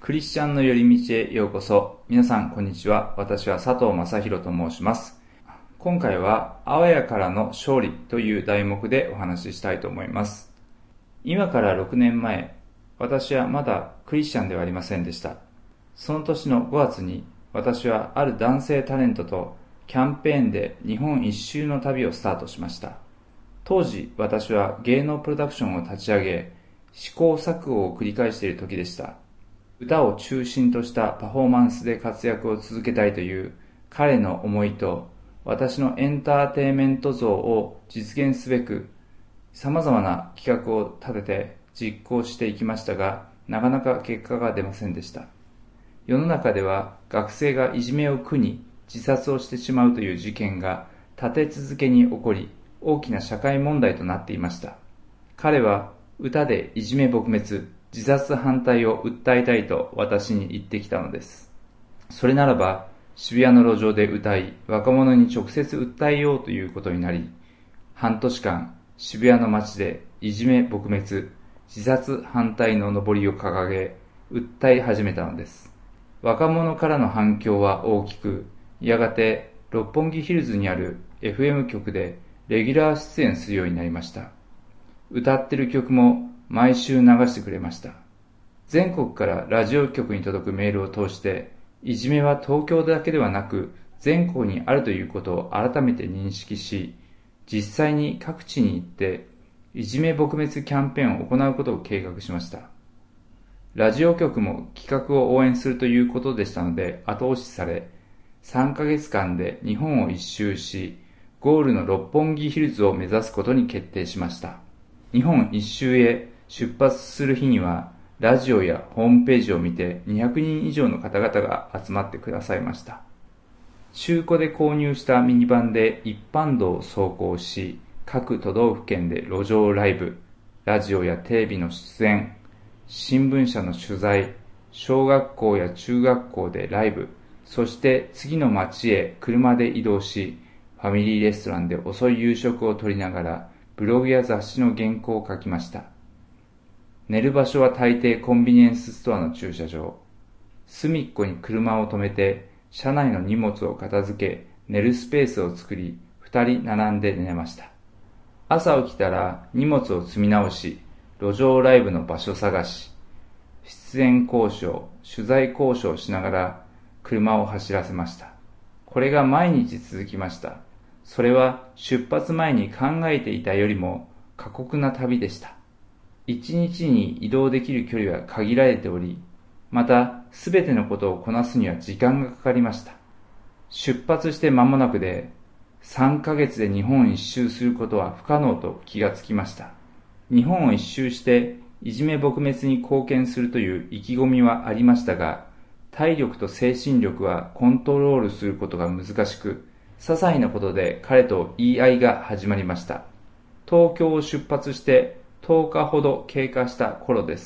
クリスチャンの寄り道へようこそ。皆さんこんにちは。私は佐藤正宏と申します。今回はあわやからの勝利という題目でお話ししたいと思います。今から6年前、私はまだクリスチャンではありませんでした。その年の5月に私はある男性タレントとキャンペーンで日本一周の旅をスタートしました。当時私は芸能プロダクションを立ち上げ、試行錯誤を繰り返している時でした。歌を中心としたパフォーマンスで活躍を続けたいという彼の思いと、私のエンターテインメント像を実現すべく様々な企画を立てて実行していきましたが、なかなか結果が出ませんでした。世の中では学生がいじめを苦に自殺をしてしまうという事件が立て続けに起こり、大きな社会問題となっていました。彼は歌でいじめ撲滅、自殺反対を訴えたいと私に言ってきたのです。それならば渋谷の路上で歌い、若者に直接訴えようということになり、半年間渋谷の街でいじめ撲滅、自殺反対の幟を掲げ、訴え始めたのです。若者からの反響は大きく、やがて六本木ヒルズにある FM 局でレギュラー出演するようになりました。歌ってる曲も毎週流してくれました。全国からラジオ局に届くメールを通して、いじめは東京だけではなく全国にあるということを改めて認識し、実際に各地に行っていじめ撲滅キャンペーンを行うことを計画しました。ラジオ局も企画を応援するということでしたので後押しされ、3ヶ月間で日本を一周し、ゴールの六本木ヒルズを目指すことに決定しました。日本一周へ出発する日には、ラジオやホームページを見て200人以上の方々が集まってくださいました。中古で購入したミニバンで一般道を走行し、各都道府県で路上ライブ、ラジオやテレビの出演、新聞社の取材、小学校や中学校でライブ、そして次の町へ車で移動し、ファミリーレストランで遅い夕食をとりながら、ブログや雑誌の原稿を書きました。寝る場所は大抵コンビニエンスストアの駐車場。隅っこに車を止めて、車内の荷物を片付け、寝るスペースを作り、二人並んで寝ました。朝起きたら荷物を積み直し、路上ライブの場所探し、出演交渉、取材交渉しながら車を走らせました。これが毎日続きました。それは出発前に考えていたよりも過酷な旅でした。一日に移動できる距離は限られており、またすべてのことをこなすには時間がかかりました。出発して間もなくで、3ヶ月で日本一周することは不可能と気がつきました。日本を一周していじめ撲滅に貢献するという意気込みはありましたが、体力と精神力はコントロールすることが難しく、些細なことで彼と言い合いが始まりました。東京を出発して10日ほど経過した頃です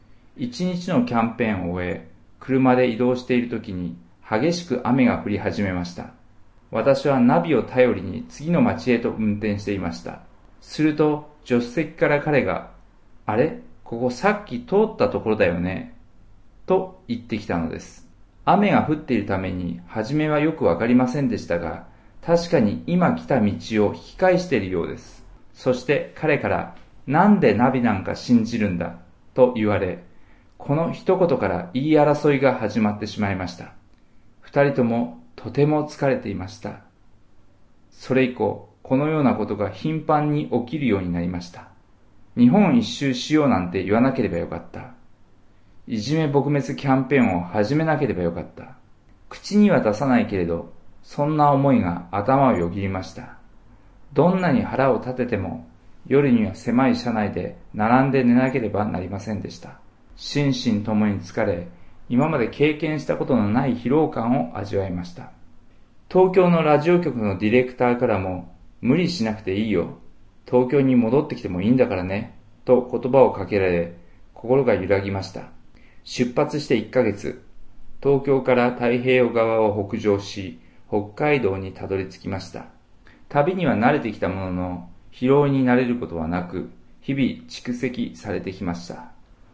。1日のキャンペーンを終え、車で移動している時に激しく雨が降り始めました。私はナビを頼りに次の町へと運転していました。すると助手席から彼が、あれ？ここさっき通ったところだよね？と言ってきたのです。雨が降っているために初めはよくわかりませんでしたが、確かに今来た道を引き返しているようです。そして彼から、なんでナビなんか信じるんだと言われ、この一言から言い争いが始まってしまいました。二人ともとても疲れていました。それ以降、このようなことが頻繁に起きるようになりました。日本一周しようなんて言わなければよかった。いじめ撲滅キャンペーンを始めなければよかった。口には出さないけれど、そんな思いが頭をよぎりました。どんなに腹を立てても、夜には狭い車内で並んで寝なければなりませんでした。心身ともに疲れ、今まで経験したことのない疲労感を味わいました。東京のラジオ局のディレクターからも、無理しなくていいよ。東京に戻ってきてもいいんだからね。と言葉をかけられ、心が揺らぎました。出発して1ヶ月、東京から太平洋側を北上し、北海道にたどり着きました。旅には慣れてきたものの、疲労になれることはなく、日々蓄積されてきました。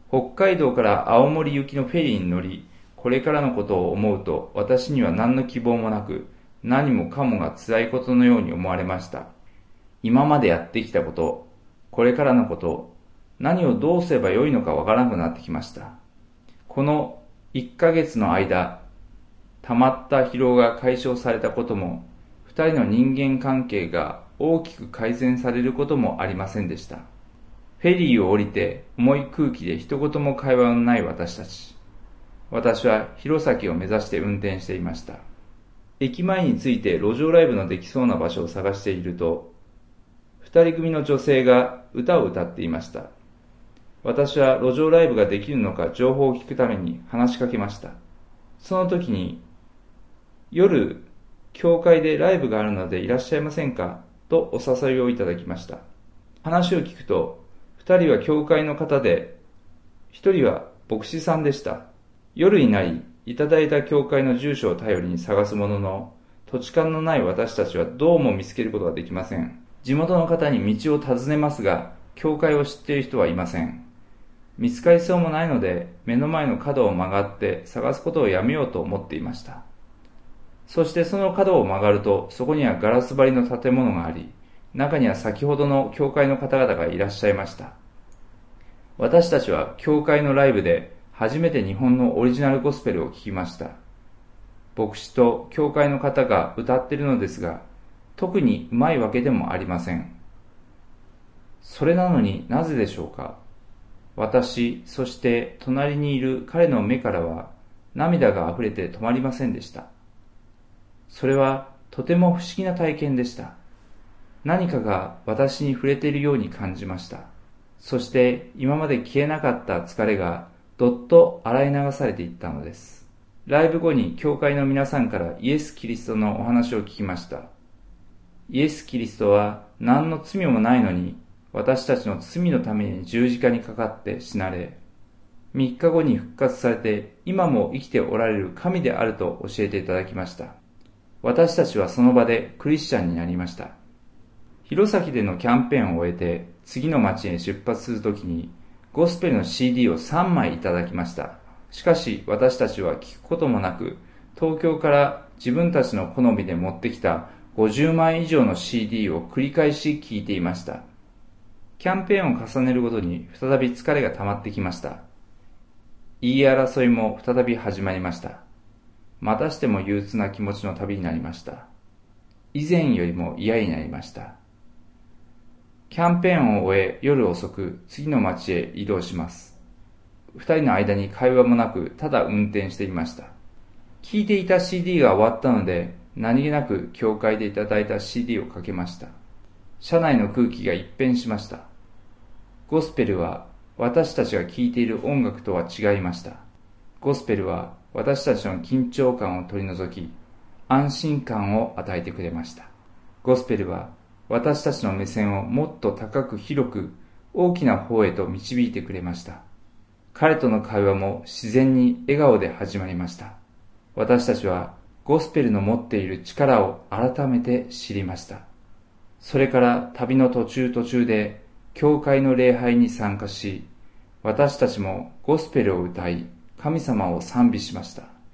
北海道から青森行きのフェリーに乗り、これからのことを思うと私には何の希望もなく、何もかもが辛いことのように思われました。今までやってきたこと、これからのこと、何をどうすればよいのかわからなくなってきました。この1ヶ月の間、溜まった疲労が解消されたことも、二人の人間関係が大きく改善されることもありませんでした。フェリーを降りて重い空気で一言も会話のない私たち。私は弘前を目指して運転していました。駅前に着いて路上ライブのできそうな場所を探していると、二人組の女性が歌を歌っていました。私は路上ライブができるのか情報を聞くために話しかけました。その時に、夜、教会でライブがあるのでいらっしゃいませんかとお誘いをいただきました。話を聞くと、二人は教会の方で、一人は牧師さんでした。夜になり、いただいた教会の住所を頼りに探すものの、土地勘のない私たちはどうも見つけることができません。地元の方に道を尋ねますが、教会を知っている人はいません。見つかりそうもないので、目の前の角を曲がって探すことをやめようと思っていました。そしてその角を曲がると、そこにはガラス張りの建物があり、中には先ほどの教会の方々がいらっしゃいました。私たちは教会のライブで初めて日本のオリジナルゴスペルを聴きました。牧師と教会の方が歌っているのですが、特にうまいわけでもありません。それなのになぜでしょうか。私、そして隣にいる彼の目からは涙が溢れて止まりませんでした。それはとても不思議な体験でした。何かが私に触れているように感じました。そして今まで消えなかった疲れがどっと洗い流されていったのです。ライブ後に教会の皆さんからイエス・キリストのお話を聞きました。イエス・キリストは何の罪もないのに私たちの罪のために十字架にかかって死なれ、3日後に復活されて今も生きておられる神であると教えていただきました。私たちはその場でクリスチャンになりました。弘前でのキャンペーンを終えて次の町へ出発するときにゴスペルの CD を3枚いただきました。しかし私たちは聞くこともなく、東京から自分たちの好みで持ってきた50枚以上の CD を繰り返し聞いていました。キャンペーンを重ねるごとに再び疲れが溜まってきました。言い争いも再び始まりました。またしても憂鬱な気持ちの旅になりました。以前よりも嫌になりました。キャンペーンを終え夜遅く次の町へ移動します。二人の間に会話もなくただ運転していました。聴いていた CD が終わったので何気なく教会でいただいた CD をかけました。車内の空気が一変しました。ゴスペルは私たちが聴いている音楽とは違いました。ゴスペルは私たちの緊張感を取り除き、安心感を与えてくれました。ゴスペルは私たちの目線をもっと高く広く大きな方へと導いてくれました。彼との会話も自然に笑顔で始まりました。私たちはゴスペルの持っている力を改めて知りました。それから旅の途中で教会の礼拝に参加し、私たちもゴスペルを歌い、神様を賛美しました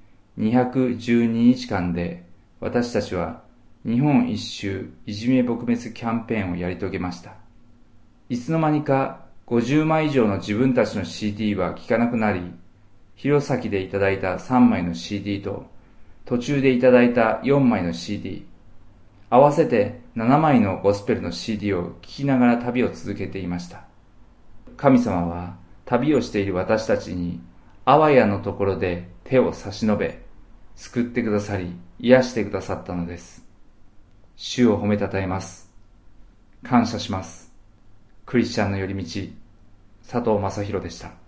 。212日間で私たちは日本一周いじめ撲滅キャンペーンをやり遂げました。いつの間にか50枚以上の自分たちの CD は聴かなくなり、弘前でいただいた3枚の CD と途中でいただいた4枚の CD、合わせて7枚のゴスペルの CD を聴きながら旅を続けていました。神様は旅をしている私たちにあわやのところで手を差し伸べ、救ってくださり、癒してくださったのです。主を褒めたたえます。感謝します。クリスチャンの寄り道、佐藤正宏でした。